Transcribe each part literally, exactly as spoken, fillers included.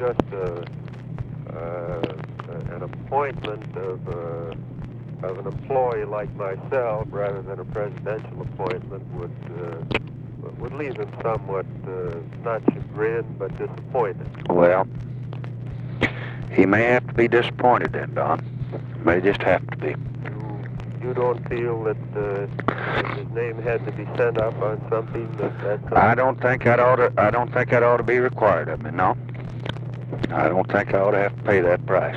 just uh, uh, an appointment of, uh, of an employee like myself rather than a presidential appointment would uh, would leave him somewhat uh, not chagrined but disappointed. Well, he may have to be disappointed then, Don. May just have to be. You, you don't feel that, uh, that his name had to be sent up on something that that's I don't think that ought to. I don't think that ought to be required of me. No. I don't think I ought to have to pay that price.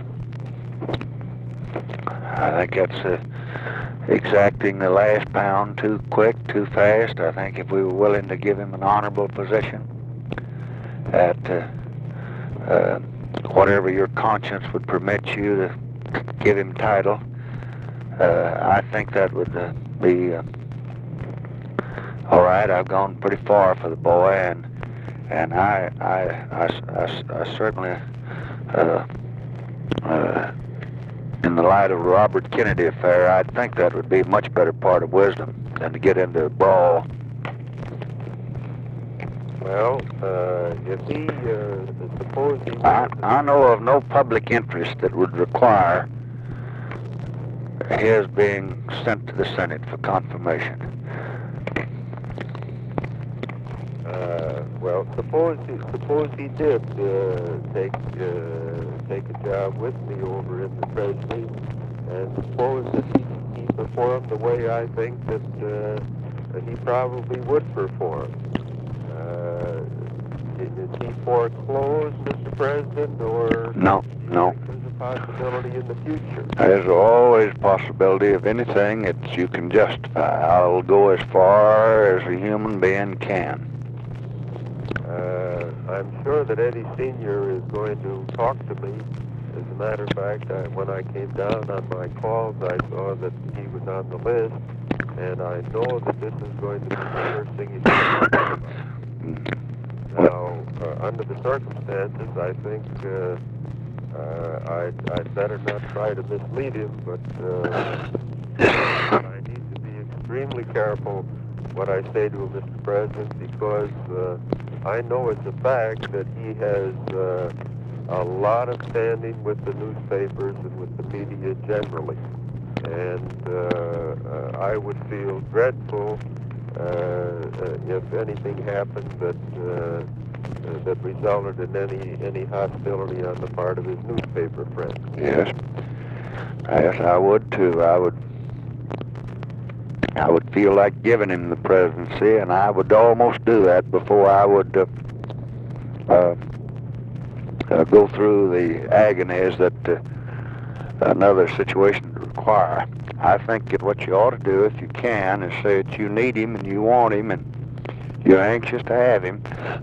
I think that's uh, exacting the last pound too quick, too fast. I think if we were willing to give him an honorable position at uh, uh, whatever your conscience would permit you to give him title, uh, I think that would uh, be uh, all right. I've gone pretty far for the boy, and and I I I, I, I certainly uh, uh, in the light of the Robert Kennedy affair, I think that would be a much better part of wisdom than to get into a brawl. Well, uh, if he, uh, suppose he... I, I know of no public interest that would require his being sent to the Senate for confirmation. Uh, well, suppose he, suppose he did uh, take uh, take a job with me over in the Treasury, and suppose that he, he performed the way I think that, uh, that he probably would perform. Uh, is he foreclosed, Mister President, or No, no. there's a possibility in the future? There's always a possibility of anything that you can justify. I'll go as far as a human being can. Uh, I'm sure that Eddie Senior is going to talk to me. As a matter of fact, I, when I came down on my calls, I saw that he was on the list, and I know that this is going to be the first thing he's going to talk about. Now, uh, under the circumstances, I think uh, uh, I'd, I'd better not try to mislead him, but uh, I need to be extremely careful what I say to him, Mister President, because uh, I know it's a fact that he has uh, a lot of standing with the newspapers and with the media generally. And uh, uh, I would feel dreadful uh, uh, if anything happened that uh, uh, that resulted in any any hostility on the part of his newspaper friends. Yes. Yes, I would too. I would I would feel like giving him the presidency, and I would almost do that before I would uh, uh, uh, go through the agonies that uh, another situation would require. I think that what you ought to do, if you can, is say that you need him and you want him and you're anxious to have him,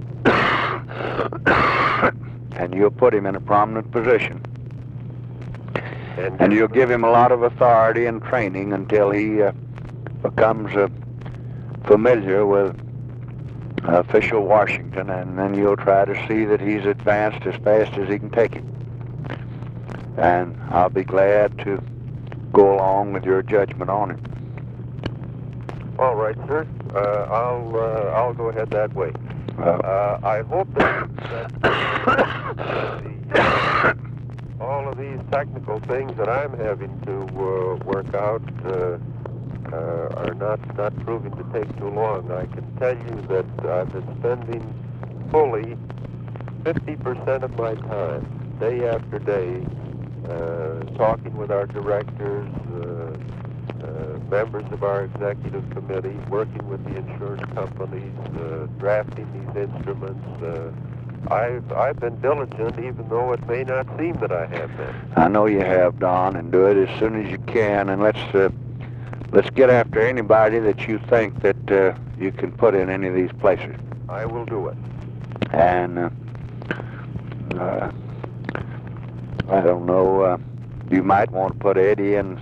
and you'll put him in a prominent position. And, And you'll give him a lot of authority and training until he uh, becomes uh, familiar with uh, official Washington, and then you'll try to see that he's advanced as fast as he can take it. And I'll be glad to go along with your judgment on it. all right, sir. Uh, I'll uh, I'll go ahead that way. Uh, Uh, I hope that, that uh, the, uh, all of these technical things that I'm having to uh, work out uh, uh, are not, not proving to take too long. I can tell you that I've been spending fully fifty percent of my time, day after day, uh, talking with our directors, uh, uh, members of our executive committee, working with the insurance companies, uh, drafting these instruments. Uh, I've I've been diligent, even though it may not seem that I have been. I know you have, Don, and do it as soon as you can, and let's uh, let's get after anybody that you think that uh, you can put in any of these places. I will do it. And uh, uh, I don't know, uh, you might want to put Eddie in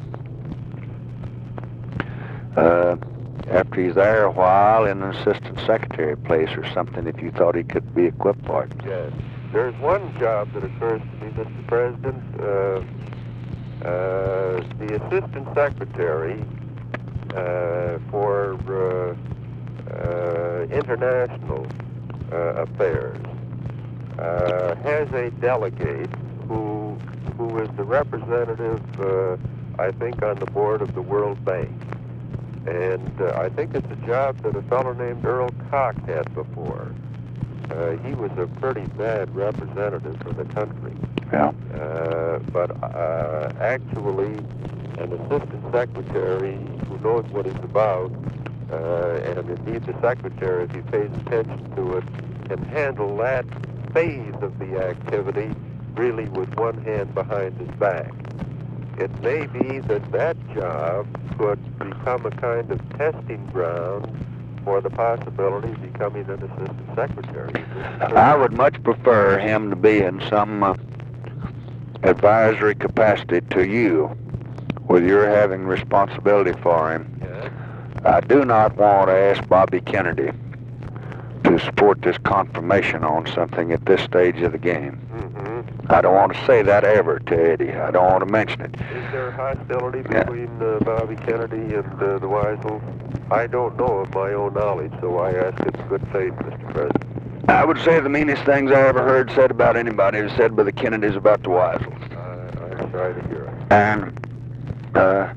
uh, after he's there a while in an assistant secretary place or something if you thought he could be equipped for it. Yes. There's one job that occurs to me, Mister President. Uh, uh, the assistant secretary uh, for uh, uh, international uh, affairs. uh, has a delegate who who is the representative, uh, I think, on the board of the World Bank. And uh, I think it's a job that a fellow named Earl Koch had before. Uh, he was a pretty bad representative for the country. Yeah. Uh, but uh, actually, an assistant secretary who knows what he's about, uh, and indeed the secretary, if he pays attention to it, can handle that phase of the activity really with one hand behind his back. It may be that that job could become a kind of testing ground for the possibility of becoming an assistant secretary. I would much prefer him to be in some uh, advisory capacity to you, with your having responsibility for him. Yes. I do not want to ask Bobby Kennedy to support this confirmation on something at this stage of the game. Mm-hmm. I don't want to say that ever to Eddie. I don't want to mention it. Is there hostility Yeah. between uh, Bobby Kennedy and uh, the Weisels? I don't know of my own knowledge, so I ask in good faith, Mister President. I would say the meanest things I ever heard said about anybody is said by the Kennedys about the Weisels. Uh, I'm sorry to hear it. And uh,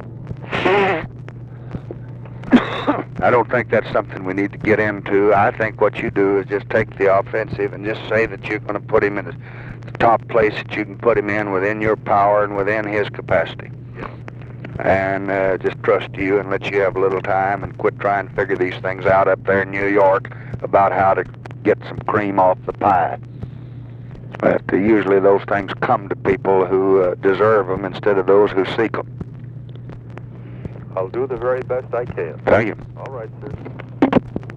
I don't think that's something we need to get into. I think what you do is just take the offensive and just say that you're going to put him in the top place that you can put him in within your power and within his capacity. Yeah. And uh, just trust you and let you have a little time and quit trying to figure these things out up there in New York about how to get some cream off the pie. But uh, usually those things come to people who uh, deserve them instead of those who seek them. I'll do the very best I can. Thank you. All right, sir.